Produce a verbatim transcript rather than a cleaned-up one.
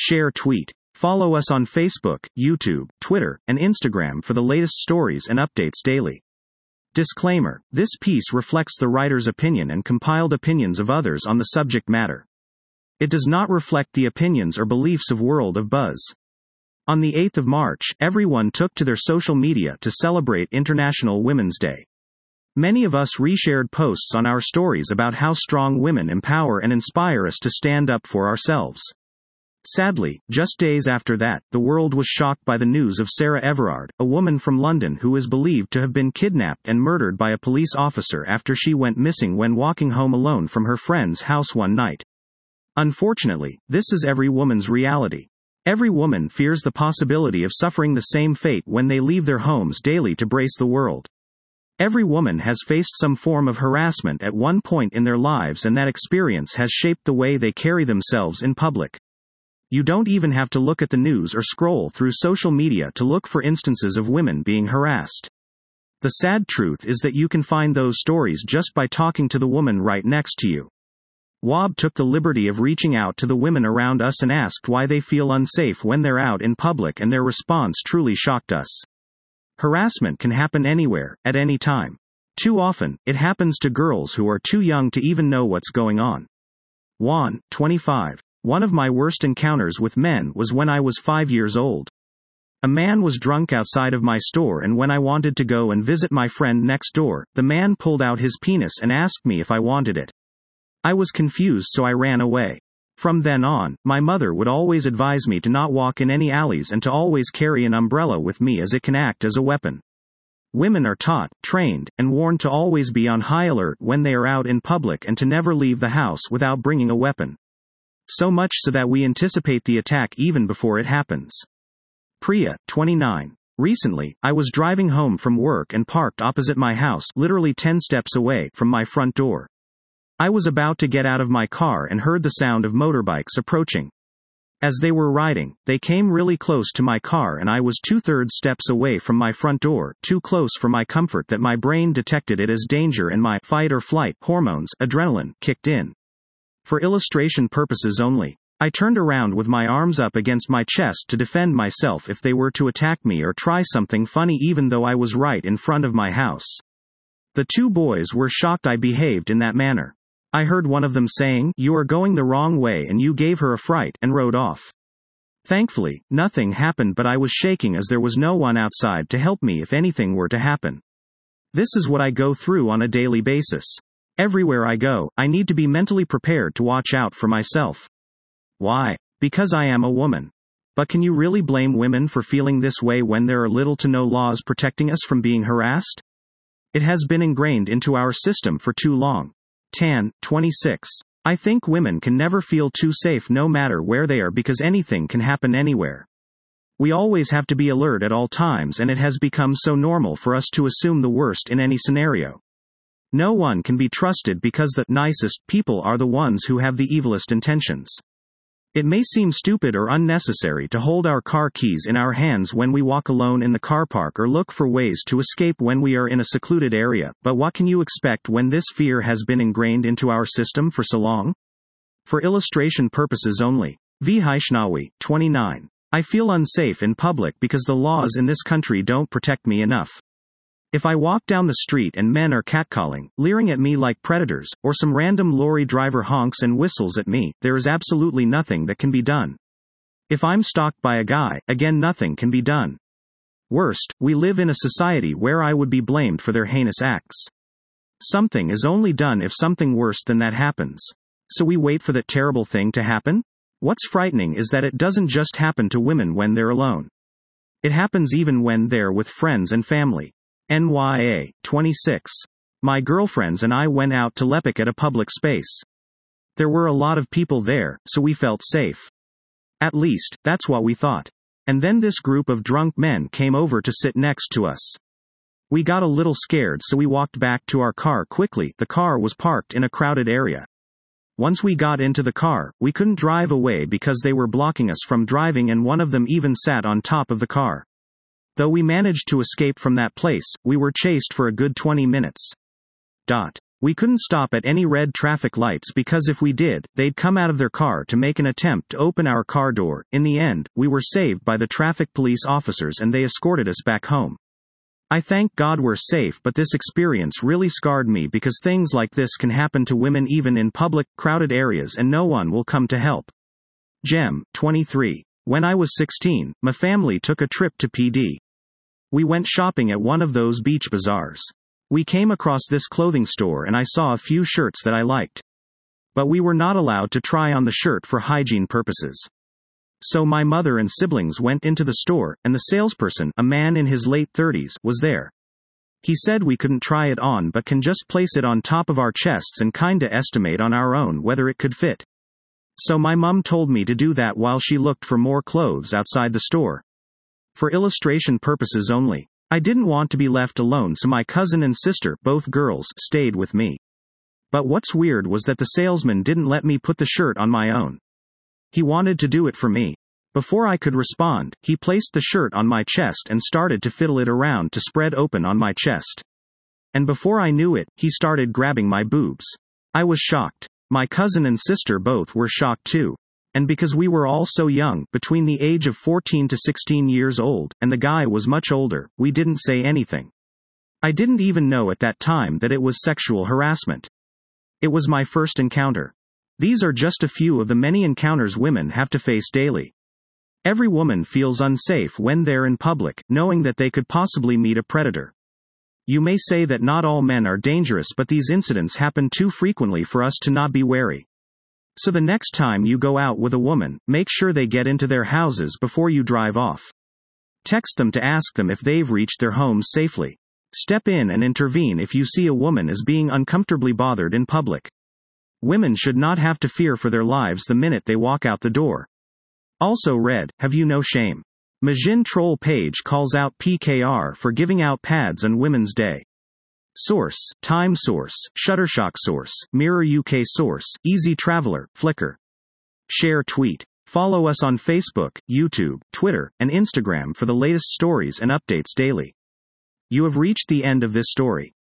share, tweet. Follow us on Facebook, YouTube, Twitter, and Instagram for the latest stories and updates daily. Disclaimer: this piece reflects the writer's opinion and compiled opinions of others on the subject matter. It does not reflect the opinions or beliefs of World of Buzz. On the eighth of March, everyone took to their social media to celebrate International Women's Day. Many of us reshared posts on our stories about how strong women empower and inspire us to stand up for ourselves. Sadly, just days after that, the world was shocked by the news of Sarah Everard, a woman from London who is believed to have been kidnapped and murdered by a police officer after she went missing when walking home alone from her friend's house one night. Unfortunately, this is every woman's reality. Every woman fears the possibility of suffering the same fate when they leave their homes daily to brace the world. Every woman has faced some form of harassment at one point in their lives, and that experience has shaped the way they carry themselves in public. You don't even have to look at the news or scroll through social media to look for instances of women being harassed. The sad truth is that you can find those stories just by talking to the woman right next to you. W A B took the liberty of reaching out to the women around us and asked why they feel unsafe when they're out in public, and their response truly shocked us. Harassment can happen anywhere, at any time. Too often, it happens to girls who are too young to even know what's going on. Juan, twenty-five. One of my worst encounters with men was when I was five years old. A man was drunk outside of my store, and when I wanted to go and visit my friend next door, the man pulled out his penis and asked me if I wanted it. I was confused, so I ran away. From then on, my mother would always advise me to not walk in any alleys and to always carry an umbrella with me, as it can act as a weapon. Women are taught, trained, and warned to always be on high alert when they are out in public and to never leave the house without bringing a weapon. So much so that we anticipate the attack even before it happens. Priya, twenty-nine. Recently, I was driving home from work and parked opposite my house, literally ten steps away from my front door. I was about to get out of my car and heard the sound of motorbikes approaching. As they were riding, they came really close to my car, and I was two-thirds steps away from my front door, too close for my comfort that my brain detected it as danger and my fight or flight hormones, adrenaline, kicked in. For illustration purposes only, I turned around with my arms up against my chest to defend myself if they were to attack me or try something funny, even though I was right in front of my house. The two boys were shocked I behaved in that manner. I heard one of them saying, "You are going the wrong way and you gave her a fright," and rode off. Thankfully, nothing happened, but I was shaking as there was no one outside to help me if anything were to happen. This is what I go through on a daily basis. Everywhere I go, I need to be mentally prepared to watch out for myself. Why? Because I am a woman. But can you really blame women for feeling this way when there are little to no laws protecting us from being harassed? It has been ingrained into our system for too long. Tan, twenty-six. I think women can never feel too safe no matter where they are, because anything can happen anywhere. We always have to be alert at all times, and it has become so normal for us to assume the worst in any scenario. No one can be trusted because the nicest people are the ones who have the evilest intentions. It may seem stupid or unnecessary to hold our car keys in our hands when we walk alone in the car park or look for ways to escape when we are in a secluded area, but what can you expect when this fear has been ingrained into our system for so long? For illustration purposes only. Vaishnawi, twenty-nine. I feel unsafe in public because the laws in this country don't protect me enough. If I walk down the street and men are catcalling, leering at me like predators, or some random lorry driver honks and whistles at me, there is absolutely nothing that can be done. If I'm stalked by a guy, again nothing can be done. Worst, we live in a society where I would be blamed for their heinous acts. Something is only done if something worse than that happens. So we wait for that terrible thing to happen? What's frightening is that it doesn't just happen to women when they're alone. It happens even when they're with friends and family. N Y A, twenty-six. My girlfriends and I went out to Lepak at a public space. There were a lot of people there, so we felt safe. At least, that's what we thought. And then this group of drunk men came over to sit next to us. We got a little scared, so we walked back to our car quickly. The car was parked in a crowded area. Once we got into the car, we couldn't drive away because they were blocking us from driving, and one of them even sat on top of the car. Though we managed to escape from that place, we were chased for a good twenty minutes. Dot. We couldn't stop at any red traffic lights because if we did, they'd come out of their car to make an attempt to open our car door. In the end, we were saved by the traffic police officers and they escorted us back home. I thank God we're safe, but this experience really scarred me because things like this can happen to women even in public, crowded areas and no one will come to help. Gem, twenty-three. When I was sixteen, my family took a trip to P D. We went shopping at one of those beach bazaars. We came across this clothing store and I saw a few shirts that I liked. But we were not allowed to try on the shirt for hygiene purposes. So my mother and siblings went into the store, and the salesperson, a man in his late thirties, was there. He said we couldn't try it on but can just place it on top of our chests and kinda estimate on our own whether it could fit. So my mum told me to do that while she looked for more clothes outside the store. For illustration purposes only. I didn't want to be left alone, so my cousin and sister, both girls, stayed with me. But what's weird was that the salesman didn't let me put the shirt on my own. He wanted to do it for me. Before I could respond, he placed the shirt on my chest and started to fiddle it around to spread open on my chest. And before I knew it, he started grabbing my boobs. I was shocked. My cousin and sister both were shocked too. And because we were all so young, between the age of fourteen to sixteen years old, and the guy was much older, we didn't say anything. I didn't even know at that time that it was sexual harassment. It was my first encounter. These are just a few of the many encounters women have to face daily. Every woman feels unsafe when they're in public, knowing that they could possibly meet a predator. You may say that not all men are dangerous, but these incidents happen too frequently for us to not be wary. So the next time you go out with a woman, make sure they get into their houses before you drive off. Text them to ask them if they've reached their homes safely. Step in and intervene if you see a woman is being uncomfortably bothered in public. Women should not have to fear for their lives the minute they walk out the door. Also read, have you no shame? Majin troll page calls out P K R for giving out pads on Women's Day. Source, Time Source, Shutterstock Source, Mirror U K Source, Easy Traveler, Flickr. Share tweet. Follow us on Facebook, YouTube, Twitter, and Instagram for the latest stories and updates daily. You have reached the end of this story.